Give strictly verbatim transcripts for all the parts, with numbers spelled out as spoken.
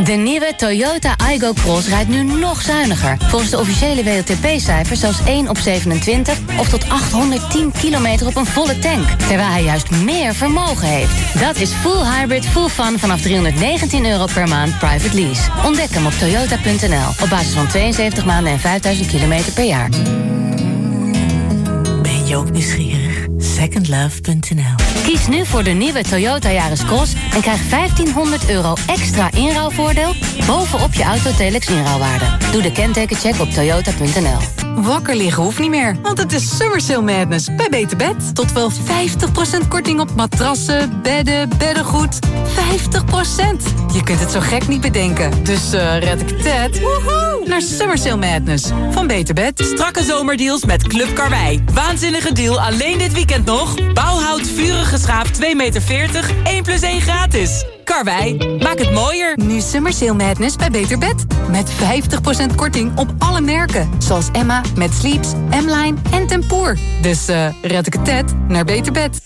De nieuwe Toyota Aygo Cross rijdt nu nog zuiniger. Volgens de officiële W L T P-cijfers zelfs één op zevenentwintig... of tot achthonderdtien kilometer op een volle tank. Terwijl hij juist meer vermogen heeft. Dat is full hybrid, full fun vanaf driehonderdnegentien euro per maand private lease. Ontdek hem op toyota punt n l. Op basis van tweeënzeventig maanden en vijfduizend kilometer per jaar. Ben je ook nieuwsgierig? second love punt n l. Kies nu voor de nieuwe Toyota Yaris Cross en krijg vijftienhonderd euro extra inruilvoordeel bovenop je Autotelex inruilwaarde. Doe de kentekencheck op toyota punt n l. Wakker liggen hoeft niet meer, want het is Summer Sale Madness bij Beter Bed. Tot wel vijftig procent korting op matrassen, bedden, beddengoed. vijftig procent! Je kunt het zo gek niet bedenken. Dus uh, red ik het woehoe, naar Summer Sale Madness van Beter Bed. Strakke zomerdeals met Club Karwei. Waanzinnige deal alleen dit weekend nog. Bouwhout vurige schaap twee meter veertig, één plus één gratis. Karwei, maak het mooier. Nu Summer Sale Madness bij Beter Bed. Met vijftig procent korting op alle merken. Zoals Emma, Met Sleeps, M-Line en Tempoor. Dus uh, red ik het tet naar Beter Bed.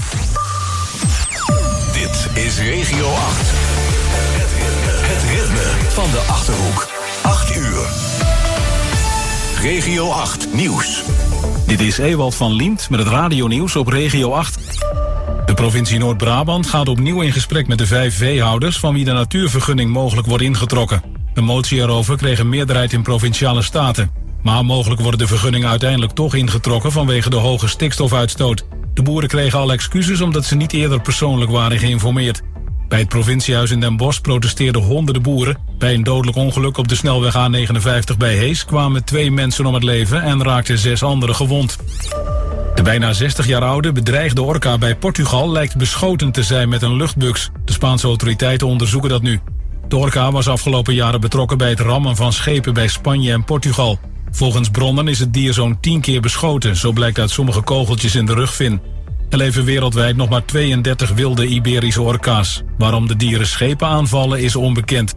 Dit is Regio acht. Het ritme van de Achterhoek. acht uur. Regio acht Nieuws. Dit is Ewald van Liemt met het radionieuws op Regio acht. De provincie Noord-Brabant gaat opnieuw in gesprek met de vijf veehouders van wie de natuurvergunning mogelijk wordt ingetrokken. Een motie erover kreeg een meerderheid in Provinciale Staten. Maar mogelijk worden de vergunningen uiteindelijk toch ingetrokken vanwege de hoge stikstofuitstoot. De boeren kregen al excuses omdat ze niet eerder persoonlijk waren geïnformeerd. Bij het provinciehuis in Den Bosch protesteerden honderden boeren. Bij een dodelijk ongeluk op de snelweg A negenenvijftig bij Hees kwamen twee mensen om het leven en raakten zes anderen gewond. De bijna zestig jaar oude bedreigde orka bij Portugal lijkt beschoten te zijn met een luchtbuks. De Spaanse autoriteiten onderzoeken dat nu. De orka was afgelopen jaren betrokken bij het rammen van schepen bij Spanje en Portugal. Volgens bronnen is het dier zo'n tien keer beschoten, zo blijkt uit sommige kogeltjes in de rugvin. Er leven wereldwijd nog maar tweeëndertig wilde Iberische orka's. Waarom de dieren schepen aanvallen is onbekend.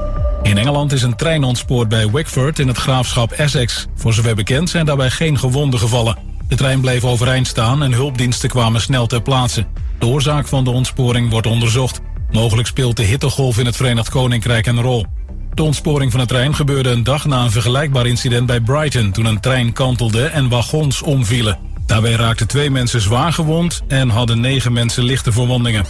In Engeland is een trein ontspoord bij Wickford in het graafschap Essex. Voor zover bekend zijn daarbij geen gewonden gevallen. De trein bleef overeind staan en hulpdiensten kwamen snel ter plaatse. De oorzaak van de ontsporing wordt onderzocht. Mogelijk speelt de hittegolf in het Verenigd Koninkrijk een rol. De ontsporing van de trein gebeurde een dag na een vergelijkbaar incident bij Brighton, toen een trein kantelde en wagons omvielen. Daarbij raakten twee mensen zwaar gewond en hadden negen mensen lichte verwondingen.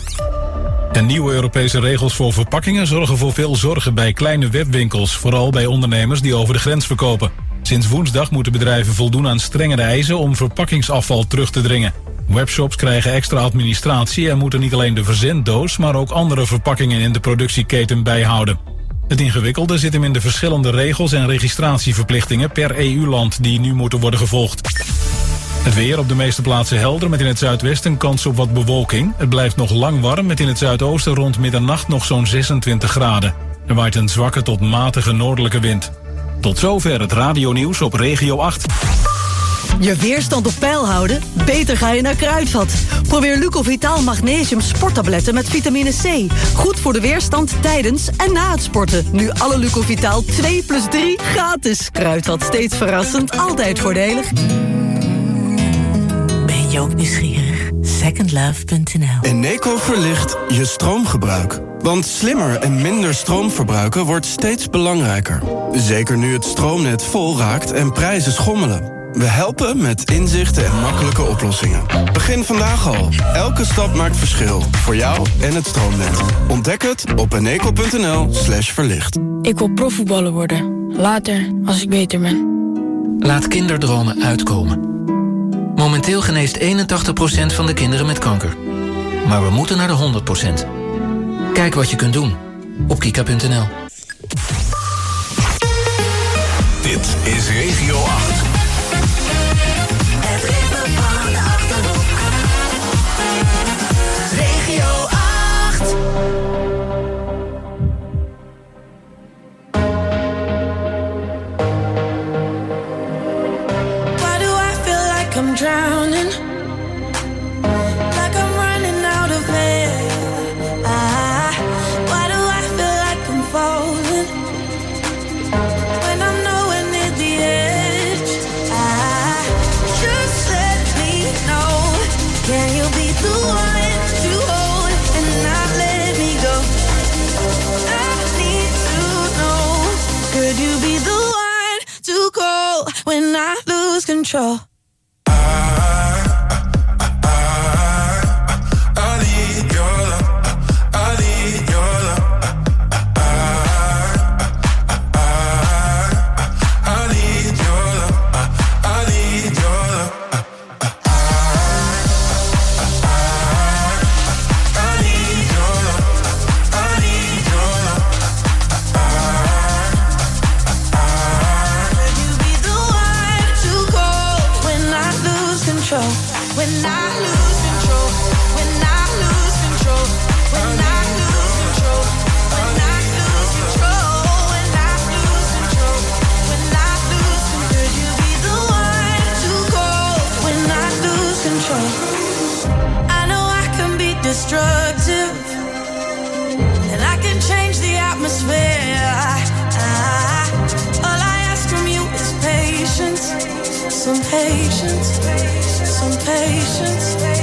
De nieuwe Europese regels voor verpakkingen zorgen voor veel zorgen bij kleine webwinkels, vooral bij ondernemers die over de grens verkopen. Sinds woensdag moeten bedrijven voldoen aan strengere eisen om verpakkingsafval terug te dringen. Webshops krijgen extra administratie en moeten niet alleen de verzenddoos, maar ook andere verpakkingen in de productieketen bijhouden. Het ingewikkelde zit hem in de verschillende regels en registratieverplichtingen per E U-land die nu moeten worden gevolgd. Het weer op de meeste plaatsen helder met in het zuidwesten kans op wat bewolking. Het blijft nog lang warm met in het zuidoosten rond middernacht nog zo'n zesentwintig graden. Er waait een zwakke tot matige noordelijke wind. Tot zover het radionieuws op Regio acht. Je weerstand op peil houden? Beter ga je naar Kruidvat. Probeer Lucovitaal Magnesium sporttabletten met vitamine C. Goed voor de weerstand tijdens en na het sporten. Nu alle Lucovitaal twee plus drie gratis. Kruidvat, steeds verrassend, altijd voordelig. Ben je ook nieuwsgierig? second love punt n l. Eneco verlicht je stroomgebruik. Want slimmer en minder stroom verbruiken wordt steeds belangrijker. Zeker nu het stroomnet vol raakt en prijzen schommelen. We helpen met inzichten en makkelijke oplossingen. Begin vandaag al. Elke stap maakt verschil. Voor jou en het stroomnet. Ontdek het op eneco punt n l slash verlicht. Ik wil profvoetballer worden. Later, als ik beter ben. Laat kinderdromen uitkomen. Momenteel geneest eenentachtig procent van de kinderen met kanker. Maar we moeten naar de honderd procent. Kijk wat je kunt doen op kika punt n l. Dit is Regio acht. Het ritme van de Achterhoek. Regio acht. Why do I feel like I'm drowning? Like I'm running out of air. Ah, why do I feel like I'm falling? When I'm nowhere near the edge. Ah, just let me know. Can you be the one to hold and not let me go? I need when I lose control. When I lose control, when I lose control, when I lose control, when I lose control, when I lose control, when I lose control, could you be the one to call when I lose control? I know I can be destructive, and I can change the atmosphere. I, I, all I ask from you is patience, some patience. Some patience.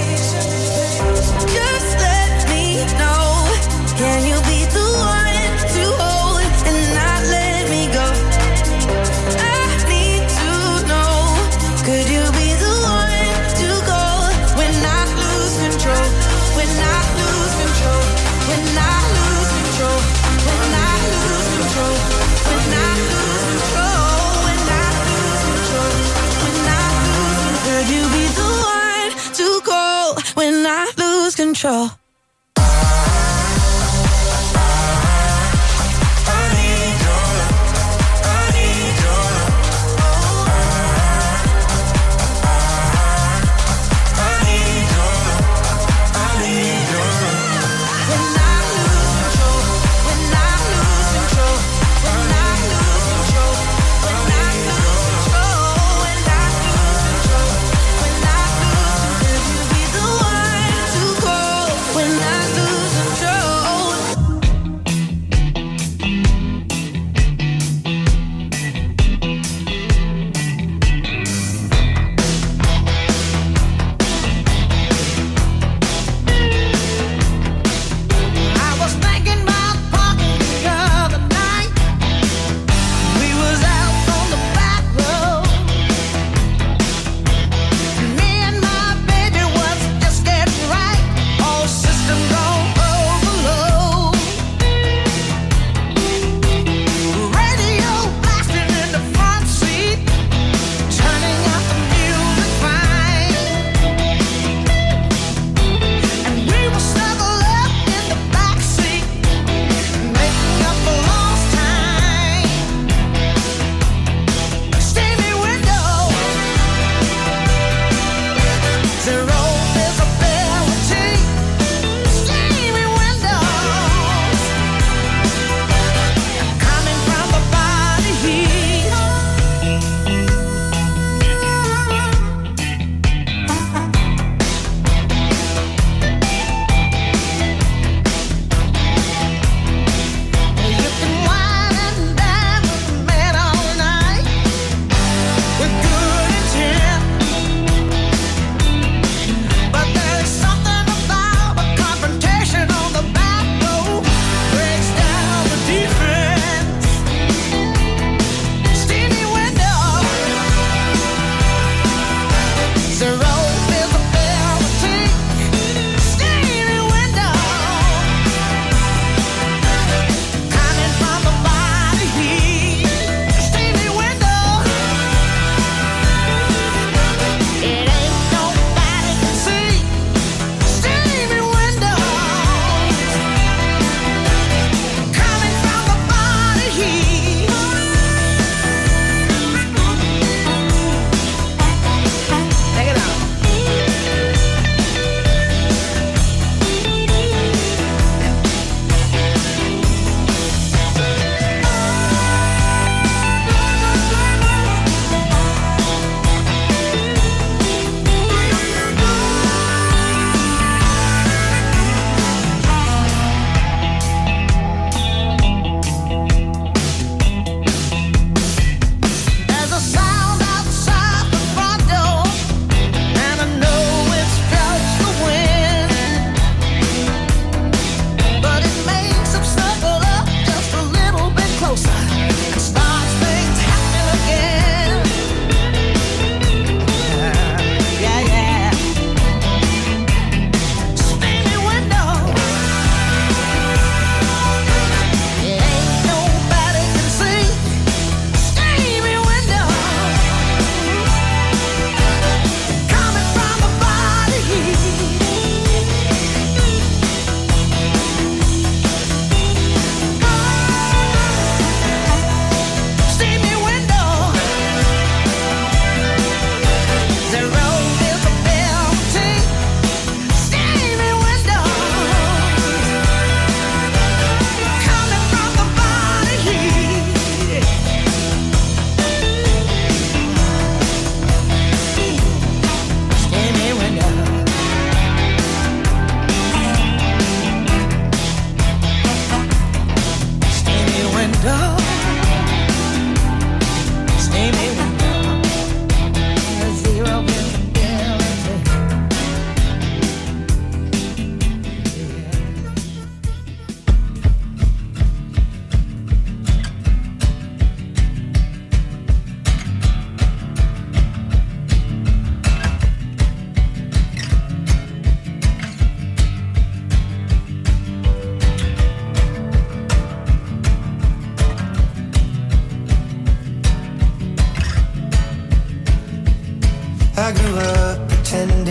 Just let me know. Can you be the one to hold and not let me go? I need to know. Could you be the one to go when I lose control? When I lose control. When I lose control. When I lose control. When I lose control. When I lose control. When I lose control. Could you be the to call when I lose control? When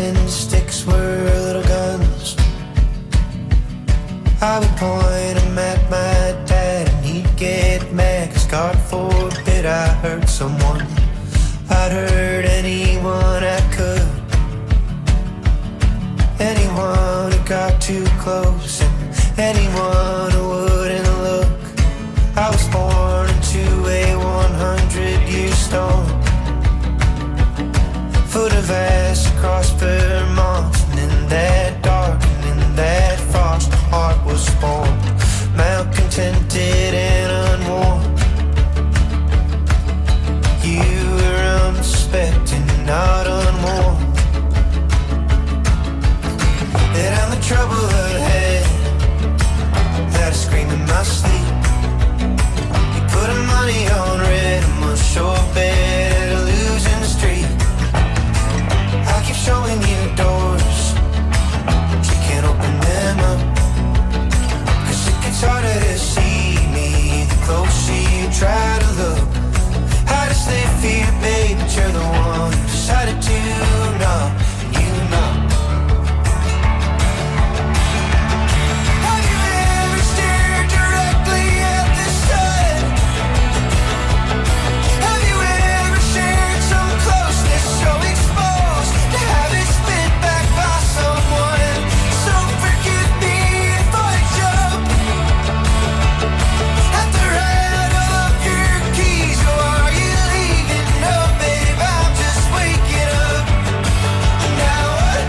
and the sticks were little guns. I would point them at my dad and he'd get mad, 'cause God forbid I hurt someone. I'd hurt anyone I could, anyone who got too close and anyone who wouldn't look. I was born into a hundred-year storm, foot of ash across Vermont, and in that dark and in that frost, a heart was born, malcontented and unworn. You were unsuspecting, not unworn. And I'm the trouble ahead that I scream in my sleep. You put a money on red, I'm a sure bet a losing streak. I keep showing you doors, but you can't open them up, 'cause it gets harder to see me the closer you try to look. I just live fear, babe, but you're the one who decided to know, you know. Have you ever stared directly at the sun? Have you ever shared some closeness so exposed to have it spit back by someone? So forgive me if I jump at the rattle of your keys. Or are you leaving? No, babe, I'm just waking up. Now what?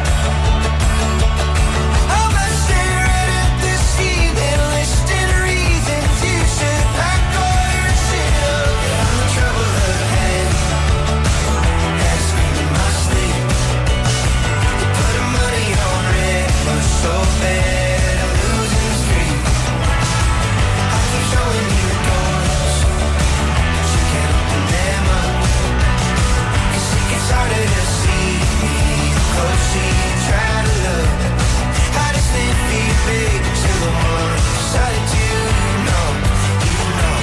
I'm not staring at the ceiling, listing reasons you should pack all your shit up. I'm the trouble ahead, that scream in my sleep. You put the money on red, but so bad I'm losing the streak. I keep showing you doors, but you can't open them up, 'cause it gets harder to see me the closer you try to look. I just live for you, babe, till the one who decided to know, you know.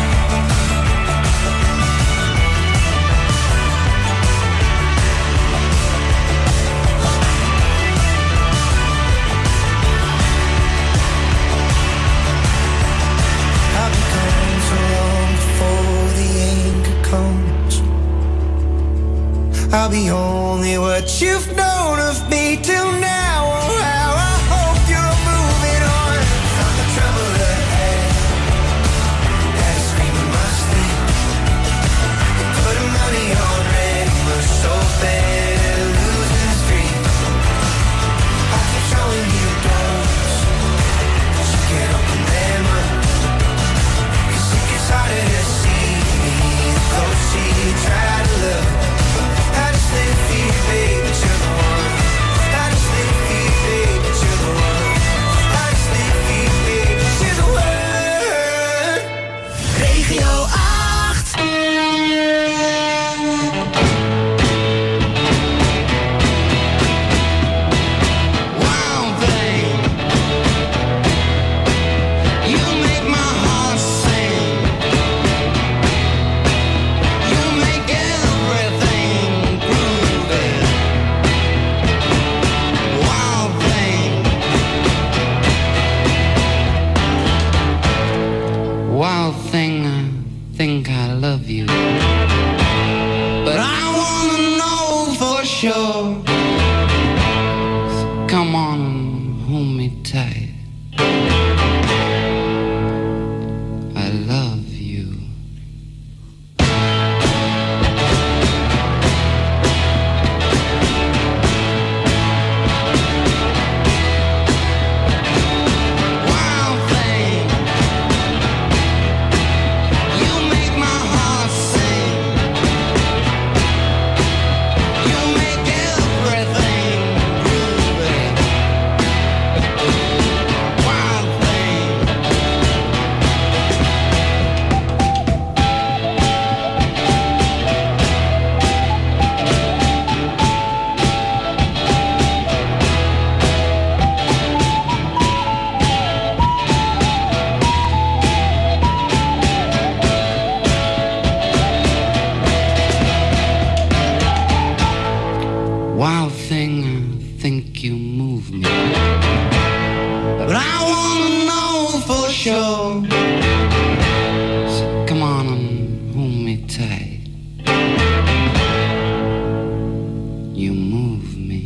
I've been gone so long before the anger comes. I'll be only what you've known of me till now. Oh, how I hope you're moving on. I'm the trouble ahead, that scream in my sleep. You put the money on red, we're so bad at losing the streak. I keep showing you doors, but you can't open them up, 'cause it gets harder to see me the closer you try to look. I just live for you, baby, but you're the move me. But I wanna know for sure. So come on and hold me tight. You move me.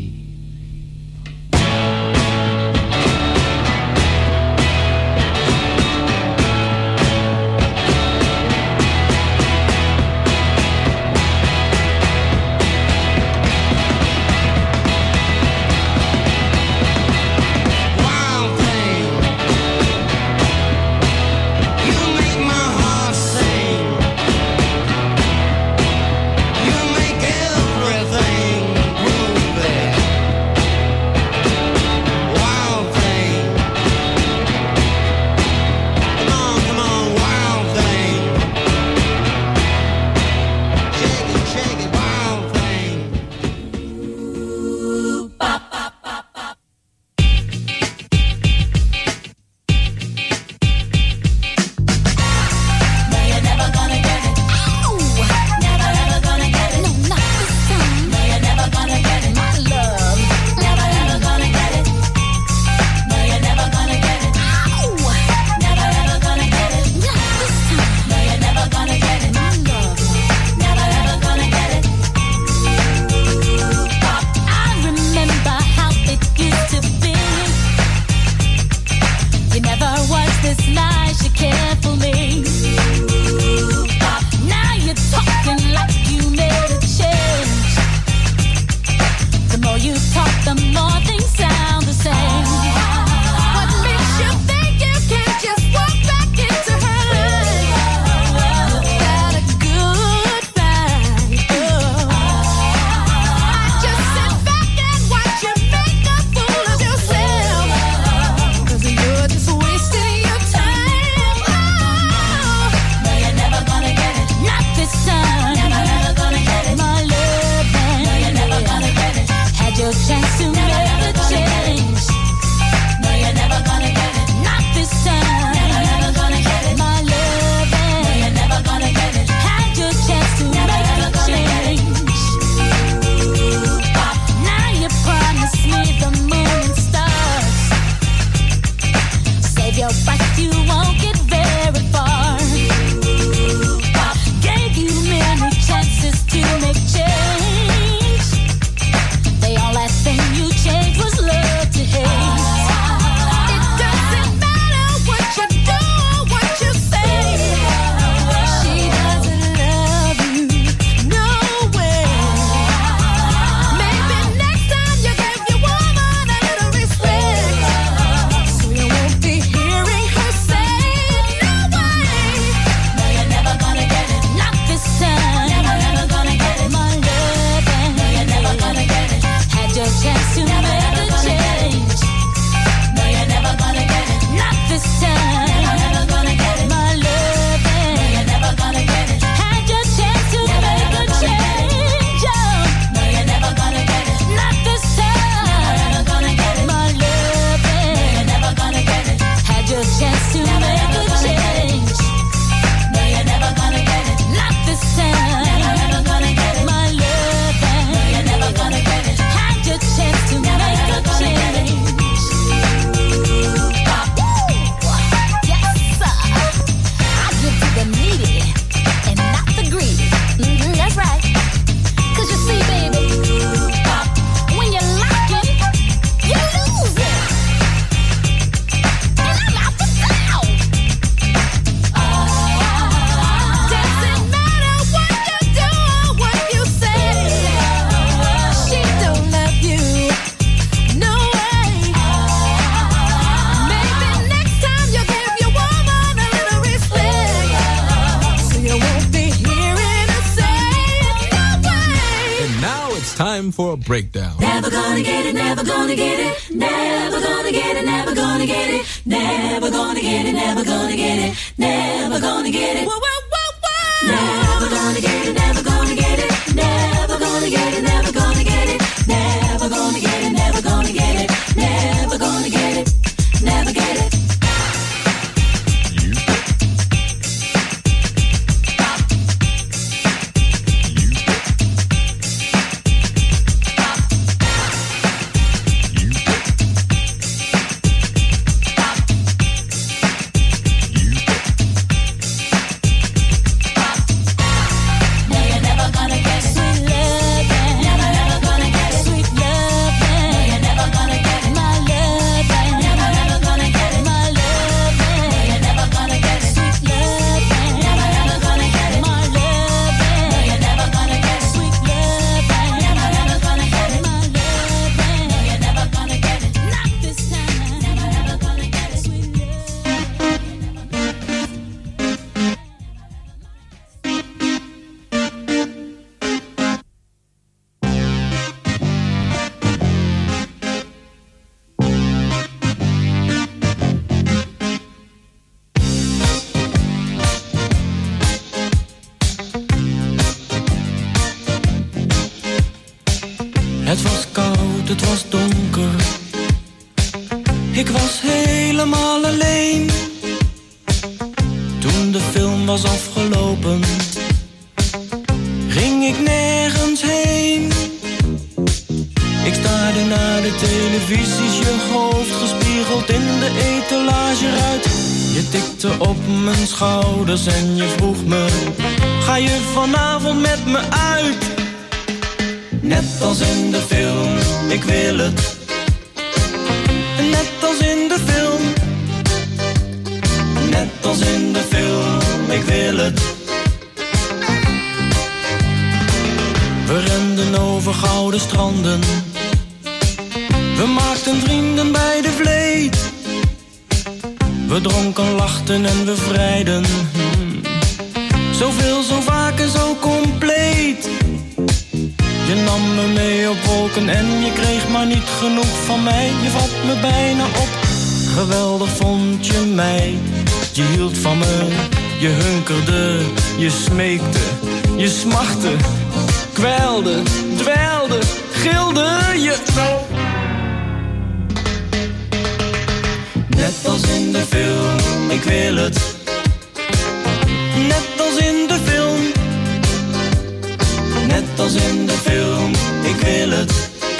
time for a breakdown. Never gonna get it, never gonna get it, never gonna get it, never gonna get it, never gonna get it, never gonna get it, never gonna get it. Whoa, whoa, whoa, whoa. Never gonna get it, never gonna get it, never gonna get it, never gonna get it, never gonna get it, never gonna get it, never gonna get it, never get it. Ik was helemaal alleen toen de film was afgelopen. Ging ik nergens heen. Ik staarde naar de televisies, je hoofd gespiegeld in de etalage uit. Je tikte op mijn schouders en je vroeg me: ga je vanavond met me uit? Net als in de film, ik wil het. Net als in de film. Net als in de film, ik wil het. We renden over gouden stranden. We maakten vrienden bij de vleet. We dronken, lachten en we vrijden. Hmm. Zoveel, zo vaak en zo compleet. Je nam me mee op wolken en je kreeg maar niet genoeg van mij. Je vat me bijna op, geweldig vond je mij. Je hield van me, je hunkerde, je smeekte, je smachtte, kwijlde, dweilde, gilde je. Net als in de film, ik wil het. Net als in de film. Net als in de film, ik wil het.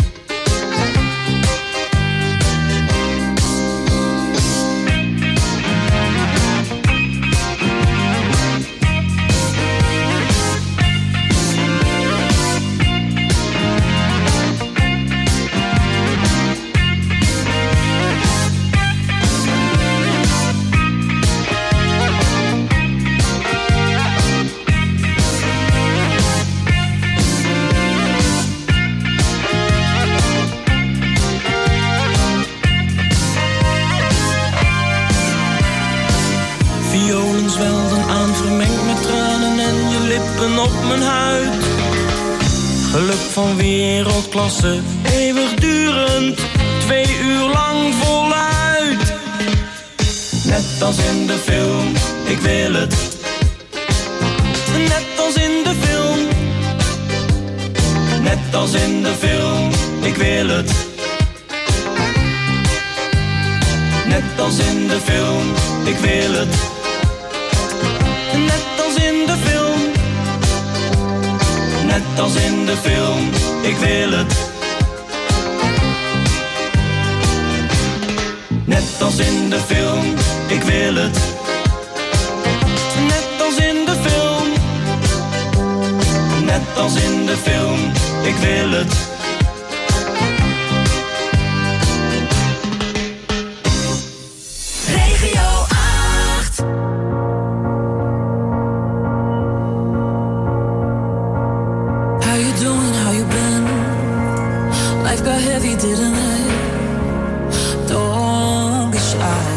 Op mijn huid. Geluk van wereldklasse, eeuwigdurend, twee uur lang voluit. Net als in de film, ik wil het. Net als in de film. Net als in de film, ik wil het. Net als in de film, ik wil het. Net als in de film. Net als in de film, ik wil het. Net als in de film, ik wil het. Net als in de film. Net als in de film, ik wil het. Regio acht. Got heavy, didn't it? Don't be shy.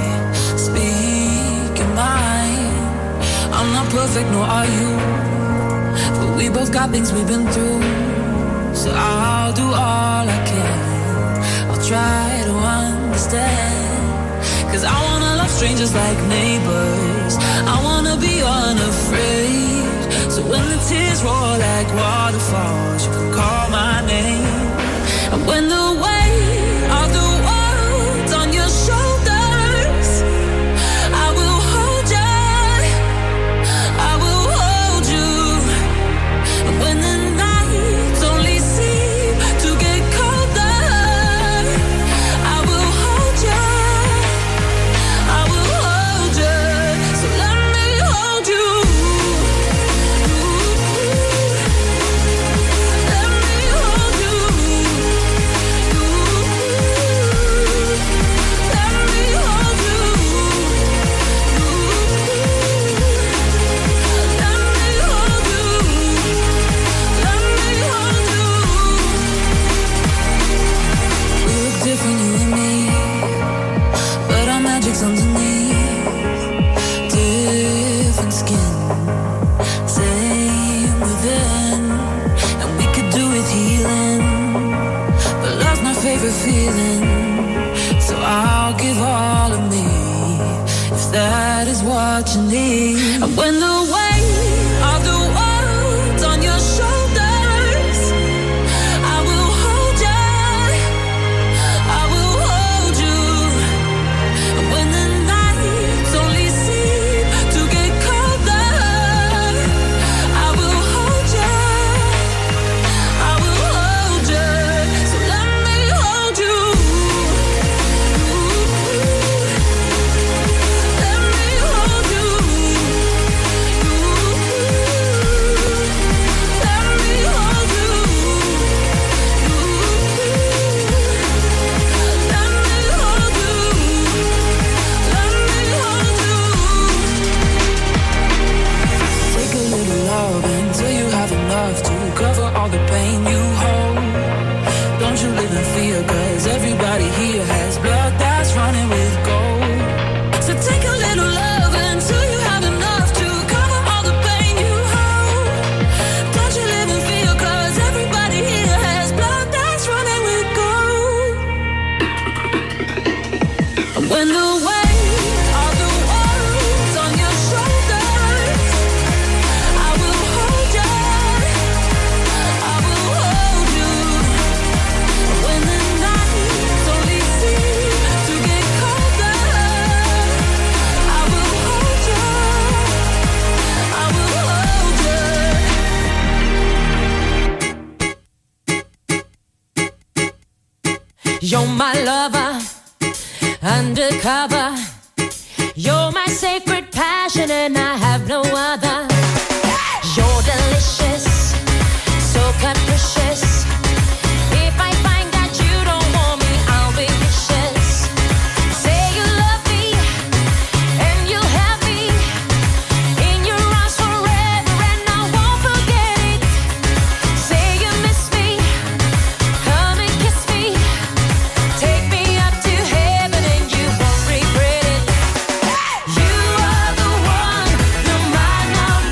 Speak your mind. I'm not perfect, nor are you. But we both got things we've been through. So I'll do all I can. I'll try to understand. Cause I wanna love strangers like neighbors. I wanna be unafraid. So when the tears roll like waterfalls, you can call my name. And when the weight of the world's on your shoulders, I will hold you, I will hold you. And when the nights only seem to get colder, I will hold you, I will hold you. So let me hold you. Let me hold you. Different, you and me, but our magic's underneath. Different skin, same within, and we could do with healing. But love's my favorite feeling, so I'll give all of me if that is what you need. And when the weight of the world's on your shoulders, I will hold you, I will hold you. When the weight of the world's on your shoulders, I will hold you, I will hold you. When the nights only seem to get colder, I will hold you, I will hold you. You're my lover, undercover. You're my sacred passion and I have no other. You're delicious, so capricious. If I find that you don't want me, I'll be vicious. Say you love me and you'll have me in your arms forever and I won't forget it. Say you miss me, come and kiss me. Take me up to heaven and you won't regret it. You are the one, you're mine now,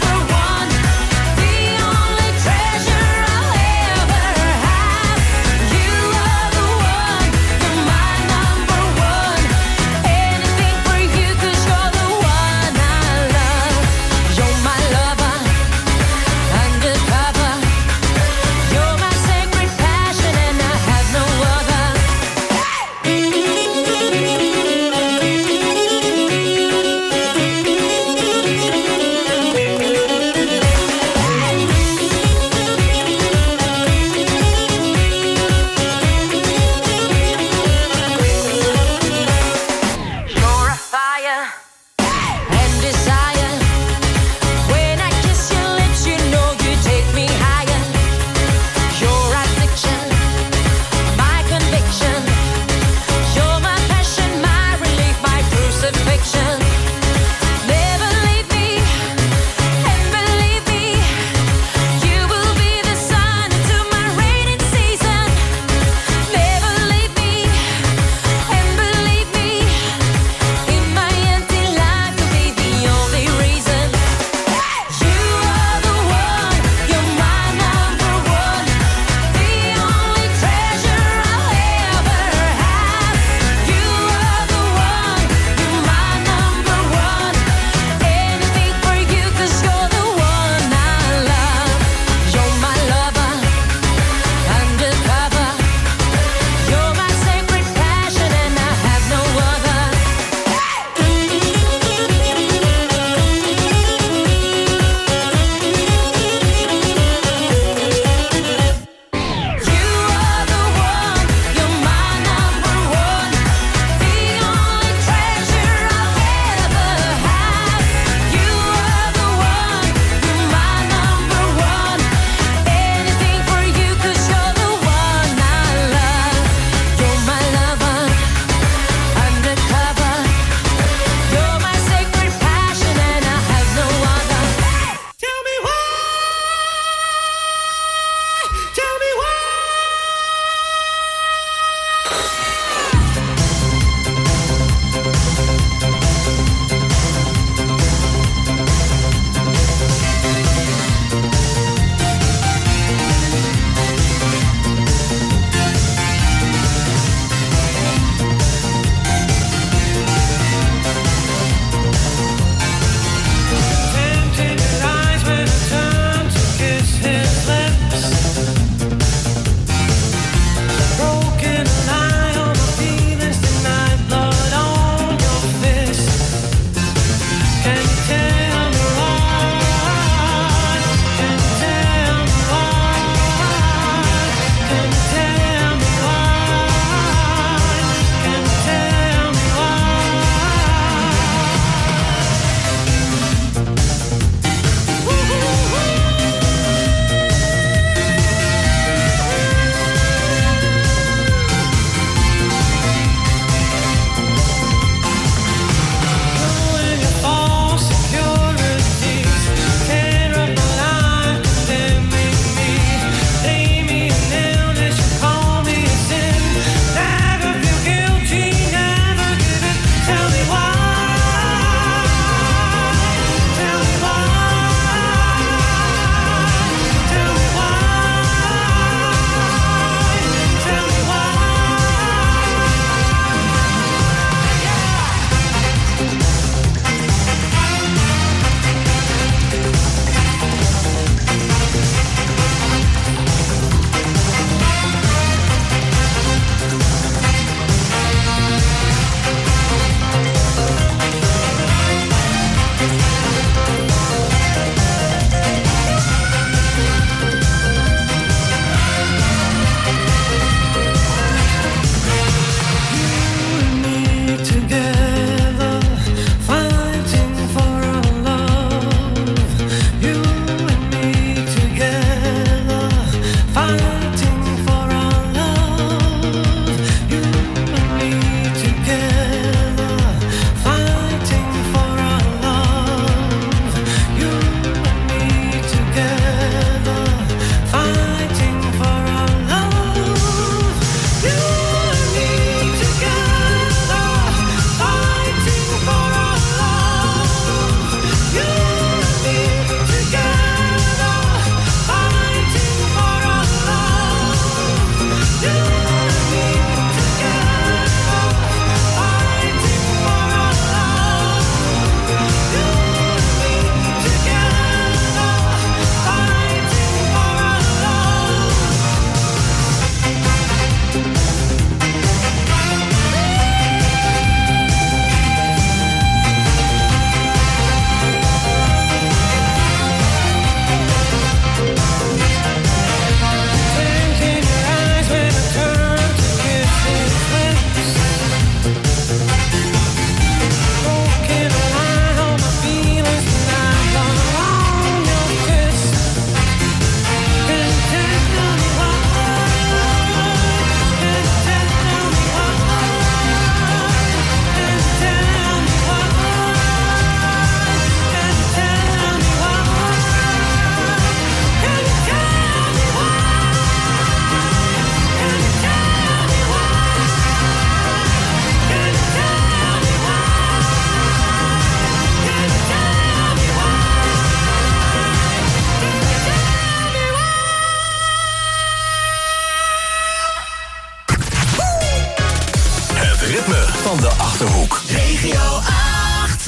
van de Achterhoek. Regio acht.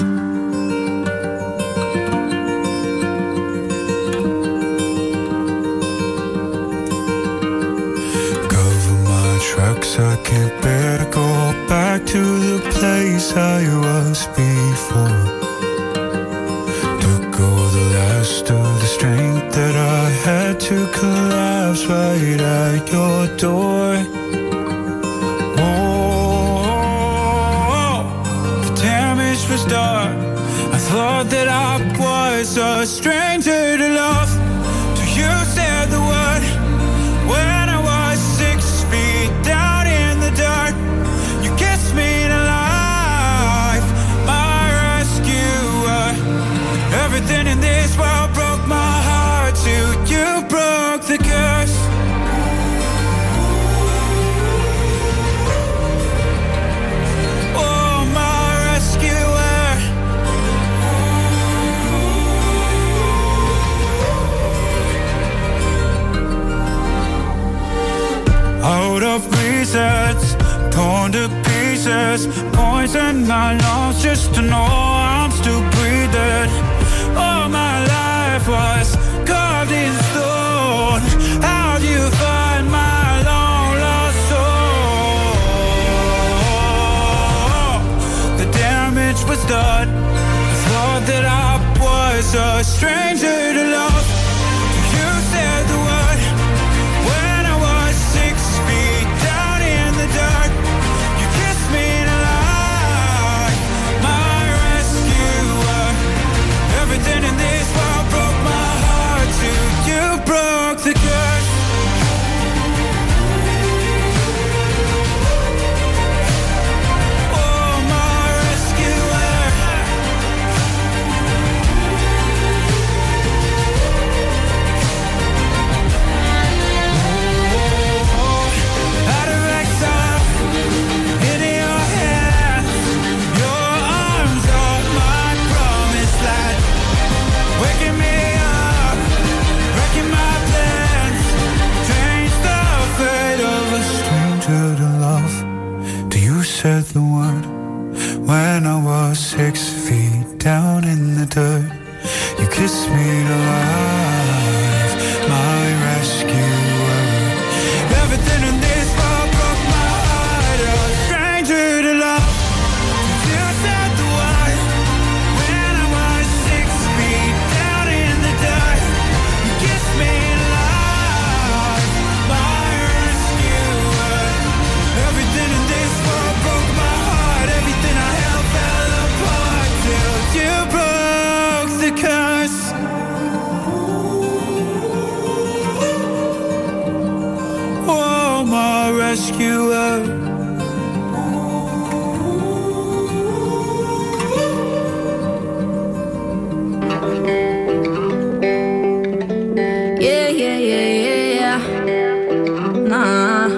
Cover my tracks, I can't bear to go back to the place I was before. Took all the last of the strength that I had to collapse right at your door. Oh, the damage was done. I thought that I was a stranger to love. Till you said the word when I was six feet down in the dark. You kissed me to life, my rescuer. Everything in this world broke my heart till you broke the curse. Oh, my rescuer. Out of reasons, torn to pieces, poison my lungs just to know I'm still breathing. All my life was carved in stone. How do you find my long lost soul? The damage was done. I thought that I was a stranger to love. You said the word when I was six feet down in the dark. You kissed me to life, my rescuer. Everything in this world broke my heart till you broke the curse. Oh, my rescuer. Out of exile, into your hands, your arms are my promised land. Waking me up, wrecking my plans, change the fate of a stranger to love. Do you said the word when I was six feet down in the dirt? You kissed me to life, my rescuer. Everything in this world broke my heart, a stranger to love. You said the word when I was six feet down in the dark. You kissed me alive, my rescuer. Everything in this world broke my heart. Everything I held fell apart till you broke the curse. Oh, my rescuer. Yeah, yeah, yeah, yeah, yeah. Nah.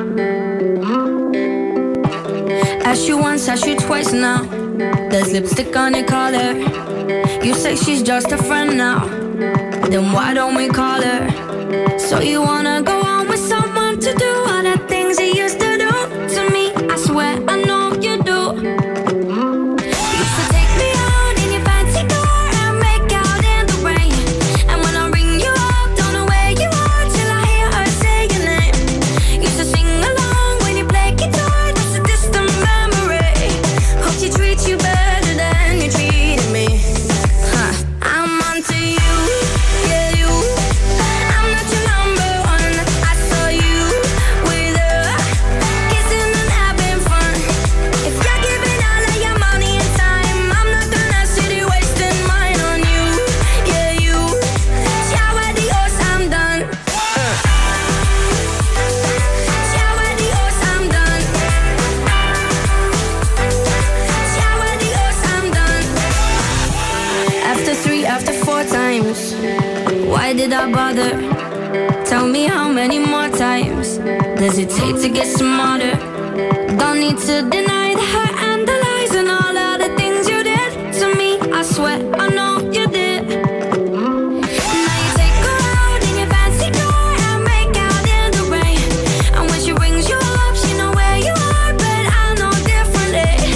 Asked you once, asked you twice now. There's lipstick on your collar. You say she's just a friend now. Then why don't we call her? So you wanna go on with someone to do all the things you used to do to me? I swear I know you do. Used to take me out in your fancy car and make out in the rain. And when I ring you up, don't know where you are till I hear her say your name. Used to sing along when you play guitar, just a distant memory. Hope she treats you better than you treated me. Huh. I'm onto you, yeah you. I'm not your number one. I saw you with her, kissing and having fun. If you're giving all of your money and time, I'm not gonna sit here wasting mine on you, yeah you. Ciao adios, I'm done. Ciao adios, I'm done. Ciao adios, I'm done. After three, after four times, why did I bother? Tell me how many more times does it take to get smarter? Don't need to deny the hurt and the lies and all of the things you did to me. I swear I know you did. Now you take her out in your fancy car and make out in the rain. And when she rings you up, she know where you are, but I know differently.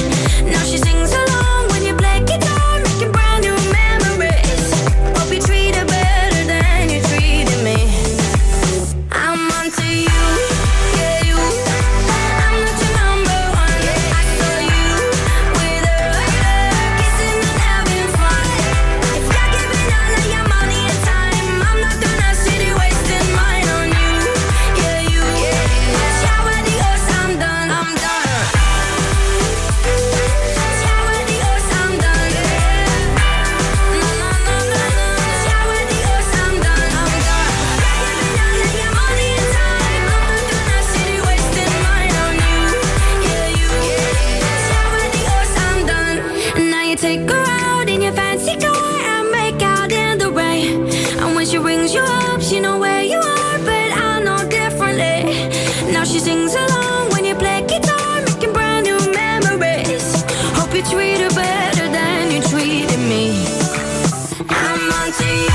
take her out in your fancy car and make out in the rain. And when she rings you up, she know where you are, but I know differently. Now she sings along when you play guitar, making brand new memories. Hope you treat her better than you treated me. I'm onto you.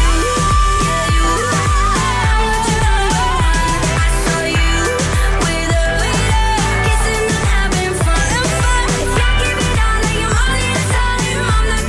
I'm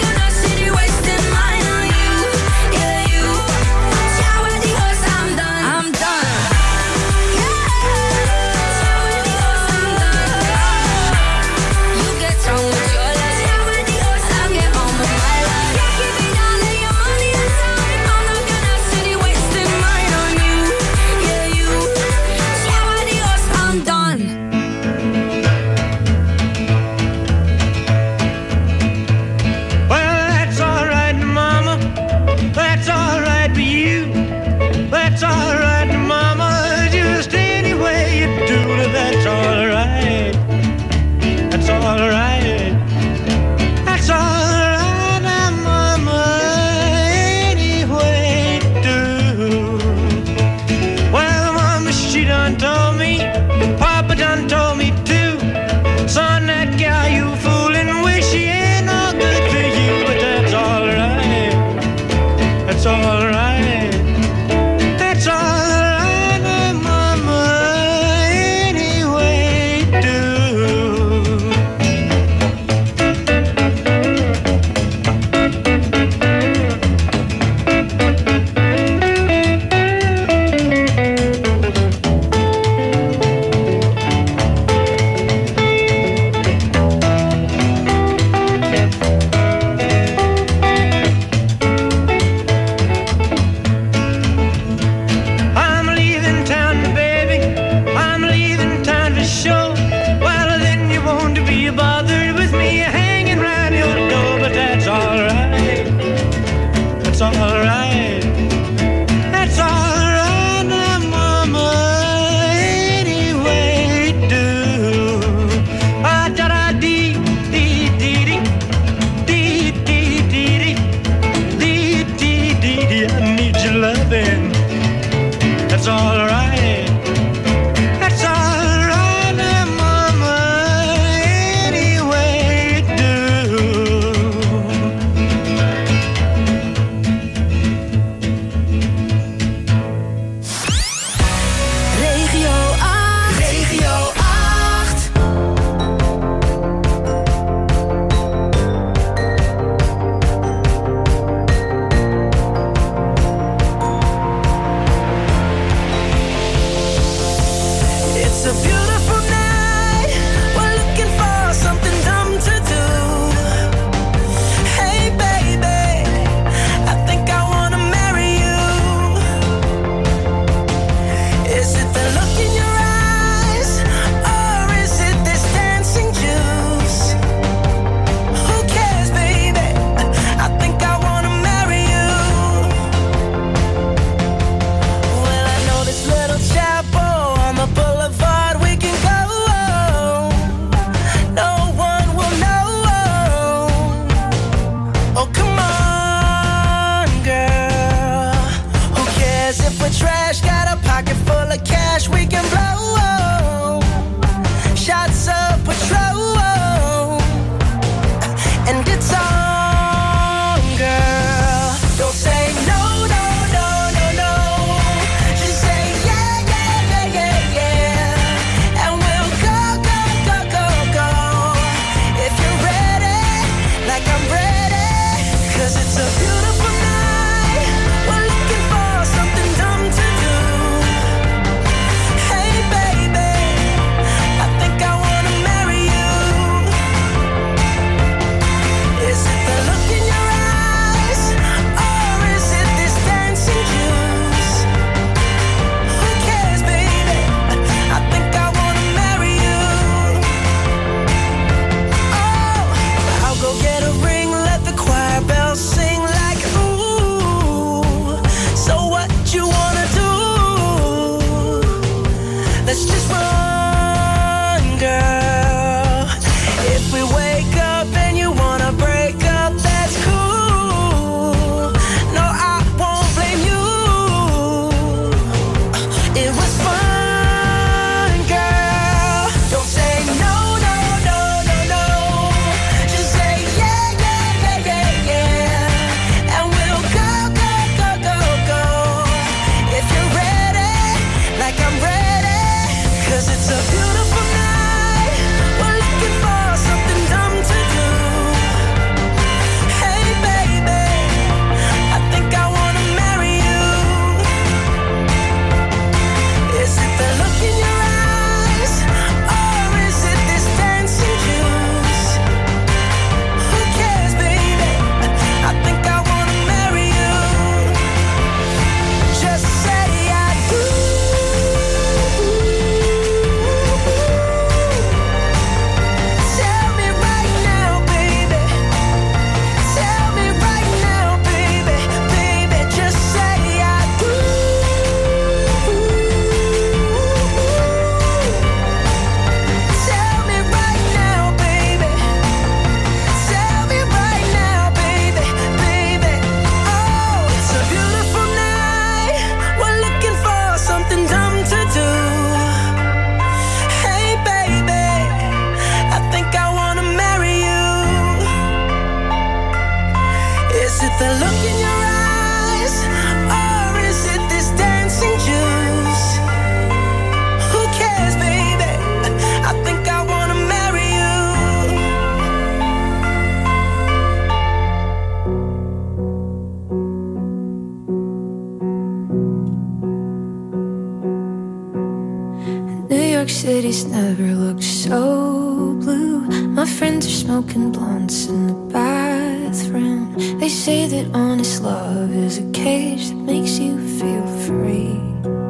city's never looked so blue. My friends are smoking blunts in the bathroom. They say that honest love is a cage that makes you feel free.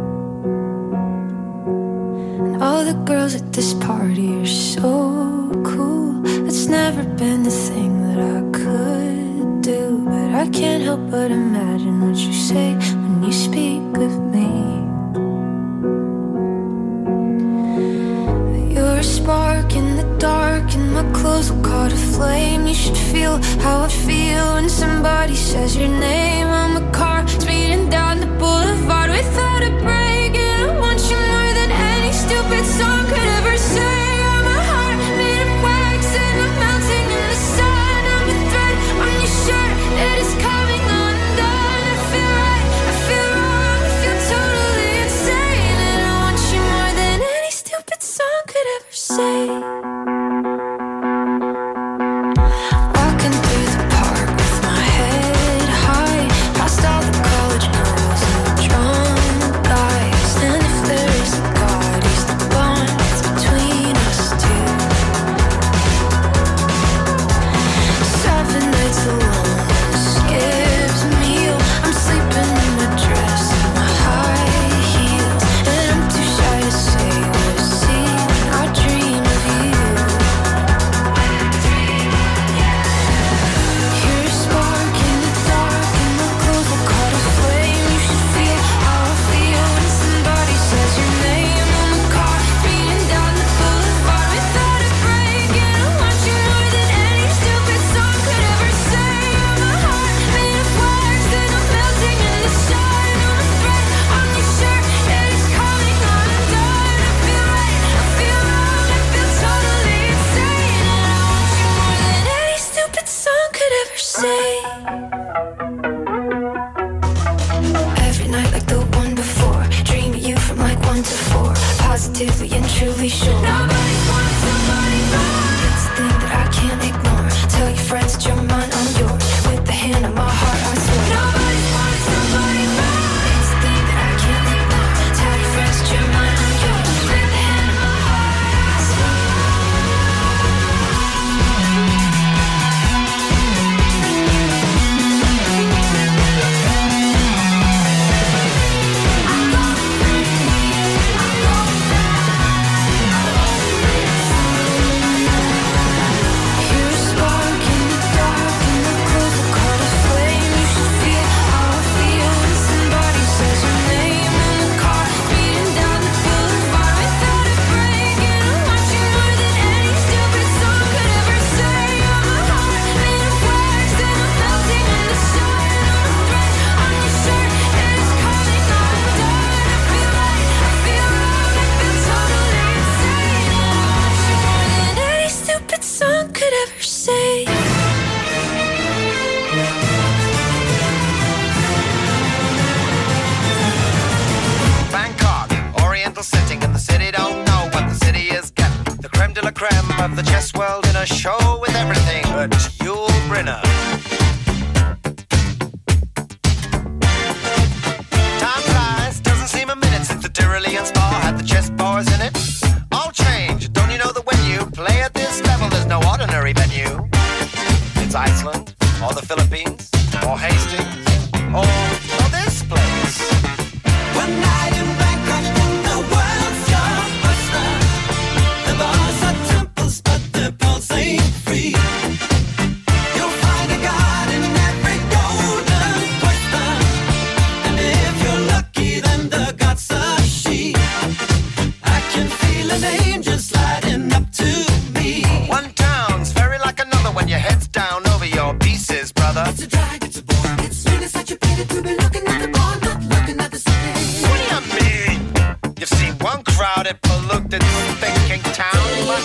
And all the girls at this party are so cool. It's never been the thing that I could do, but I can't help but imagine what you say when you speak of me. You're a spark in the dark, and my clothes will caught a flame. You should feel how I feel when somebody says your name. I'm a car speeding down the boulevard without a break, and I want you more than any stupid song could ever say. I'm a heart made of wax, and I'm melting in the sun. I'm a thread on your shirt that is coming undone. I feel right, I feel wrong, I feel totally insane, and I want you more than any stupid song could ever say. Walking through the park with my head high, past all the college girls and the drunk guys. And if there is a God, he's the bond that's between us two. Seven nights alone, skipped a meal. I'm sleeping in my dress and my high heels, and I'm too shy to say what I see when I dream of you. You're a spark in the dark, and my clothes will caught a flame. You should feel how I feel when somebody says your name. I'm a car speeding down the boulevard without a break, and I want you more than any stupid song could ever say. I'm a heart made of wax, and I'm melting in the sun. I'm a thread on your shirt that is coming undone. I feel right, I feel wrong, I feel totally insane, and I want you more than any stupid song could ever say. Every night like the one before, dream of you from like one to four, positively and truly sure. Nobody wants somebody more. It's a thing that I can't ignore. Tell your friends that you're mine, I'm yours. With the hand on my heart, I swear. Nobody wants somebody more. It's a thing that I can't ignore. Tell your friends that you're mine, I'm yours. With the hand on my heart, I swear. You're a spark in the dark, and my clothes will caught a flame. You should feel how I feel when somebody says your name. I'm a car speeding down the boulevard without a break, and I want you more than any stupid song could ever say. I'm a heart made of wax, and I'm melting in the sun. I'm a thread on your shirt that is coming undone. I feel right, I feel wrong, I feel totally insane, and I want you more than any stupid song could ever say. Bangkok, oriental setting, and the city don't know what the city is getting. The creme de la creme of the chess world in a show with everything but Yul Brynner. Time flies, doesn't seem a minute since the Tyrolean spa had the chess bars in it. All change, don't you know that when you play at this level, there's no ordinary venue. It's Iceland, or the Philippines, or Hastings, or, or this place. One night in Bangkok, and the world's your oyster. The bars are temples, but the pulse ain't free. You'll find a god in every golden oyster, and if you're lucky, then the god's a she. I can feel an angel sliding up to me. One town's very like another when your head's down over your pieces, brother. It's a drag, it's a bore, it's really such a pity to be looking at the bar, not looking at the city. What do you mean? You've seen one crowded, polluted, thinking town.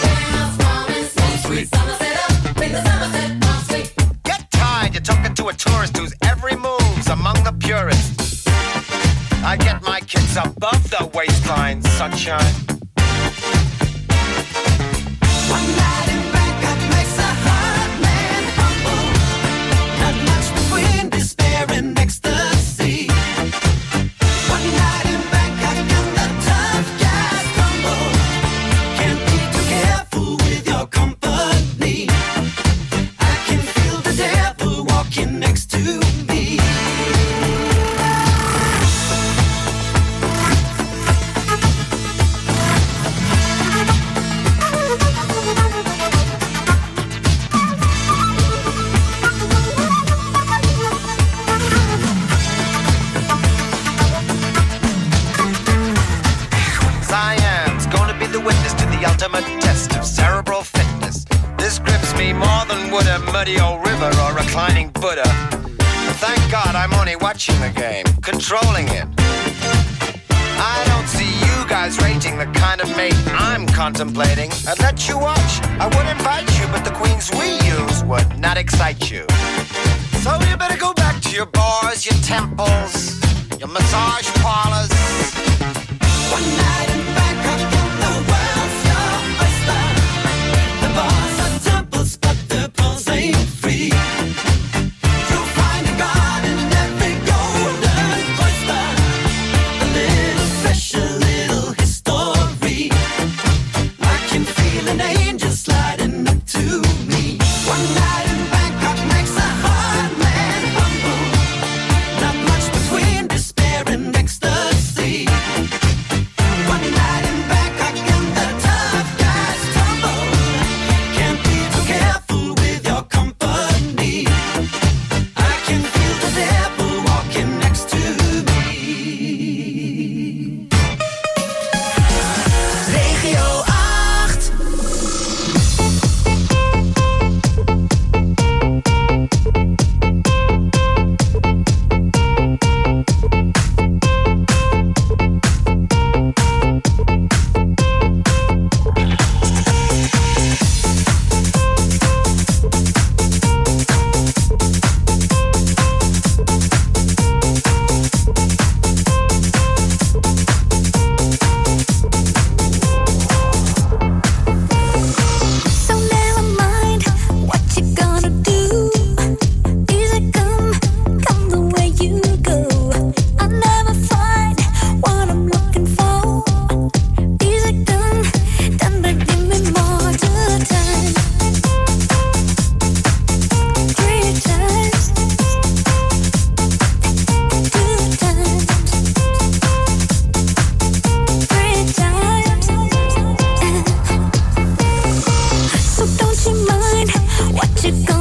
Get tired, you're talking to a tourist whose every move's among the purists. I get my kids above the waistline, sunshine. One night in Bangkok makes a hard man humble. Not much between despair and ecstasy. One night in Bangkok and the tough guys crumble. would a muddy old river or reclining Buddha. Thank God I'm only watching the game, controlling it. I don't see you guys rating the kind of mate I'm contemplating. I'd let you watch, I would invite you, but the queens we use would not excite you. So you better go back to your bars, your temples, your massage parlors. One night in Bangkok, the world's your oyster. The bars are temples, but the pearls ain't free. You'll find a god in every golden oyster. A little special, little history. I can feel an angel sliding up to me. One night in Bangkok makes a hard man humble. Not much between despair and ecstasy. One night in Bangkok and the tough guys tumble. Can't be too careful with your company. I can feel the devil walking next to me. Regio acht. So never mind what you gonna do. Easy come, come the way you go. I'll never find what I'm looking for. Easy done, done, but give me more time. Three times, two times, three times. So don't you mind what you